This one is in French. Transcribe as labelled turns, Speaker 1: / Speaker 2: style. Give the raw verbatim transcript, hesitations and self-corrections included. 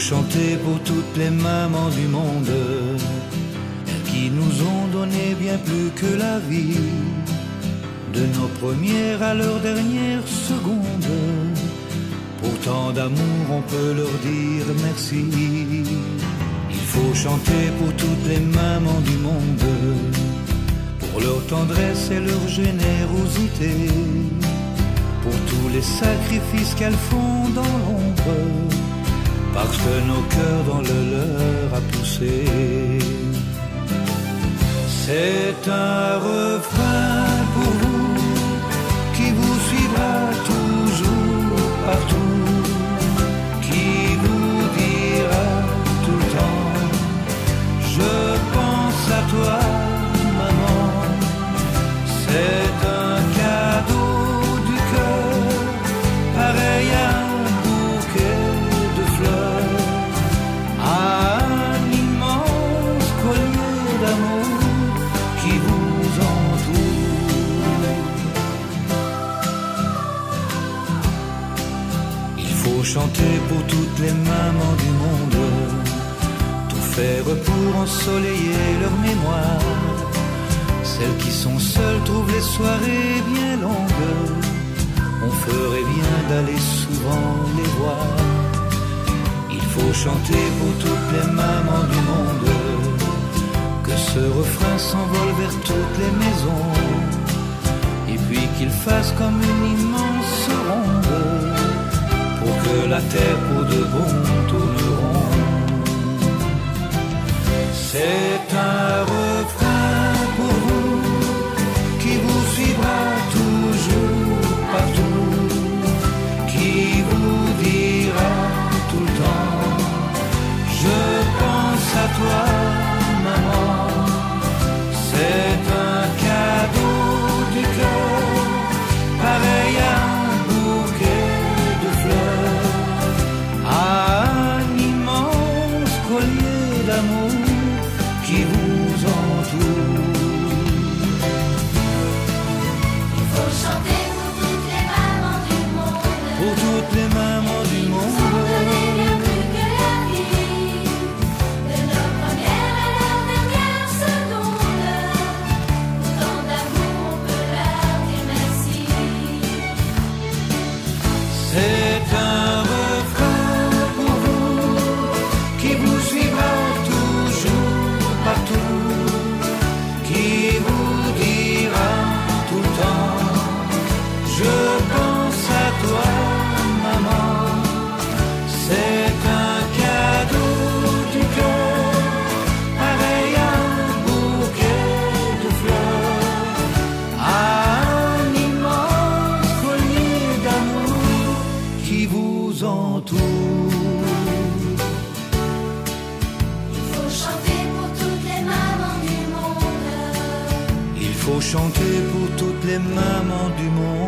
Speaker 1: chanter pour toutes les mamans du monde qui nous ont donné bien plus que la vie, de nos premières à leurs dernières secondes. Pour tant d'amour on peut leur dire merci. Il faut chanter pour toutes les mamans du monde, pour leur tendresse et leur générosité, pour tous les sacrifices qu'elles font dans l'ombre, parce que nos cœurs dans le leur a poussé. C'est un refrain pour vous qui vous suivra toujours partout, qui vous dira tout le temps: je pense à toi, maman. C'est un cadeau du cœur, pareil à un bouquet de fleurs, à un immense collier d'amour qui vous entoure. Il faut chanter pour toutes les mamans du monde, tout faire pour ensoleiller leur mémoire. Celles qui sont seules trouvent les soirées bien longues, on ferait bien d'aller souvent les voir. Il faut chanter pour toutes les mamans du monde, que ce refrain s'envole vers toutes les maisons, et puis qu'il fasse comme une immense ronde, pour que la terre pour de bon tourne rond. C'est un refrain pour vous qui vous suivra toujours partout, qui vous dira tout le temps: je pense à toi, maman. C'est un cadeau du cœur, pareil à un bouquet de fleurs, à un immense collier d'amour qui vous entoure.
Speaker 2: Il faut chanter pour toutes les mamans du monde,
Speaker 1: Pour toutes les mamans du
Speaker 2: nous ont donné bien plus que la vie, de nos premières à leurs dernières secondes. Pour tant d'amour on peut leur dire merci.
Speaker 1: C'est un refrain pour vous qui vous suivra toujours partout, qui vous dira tout le temps: je pense à toi, maman. C'est un cadeau du cœur, pareil à un bouquet de fleurs, à un immense collier d'amour qui vous entoure.
Speaker 2: Il faut chanter pour toutes les mamans du monde.
Speaker 1: Il faut chanter pour toutes les mamans du monde.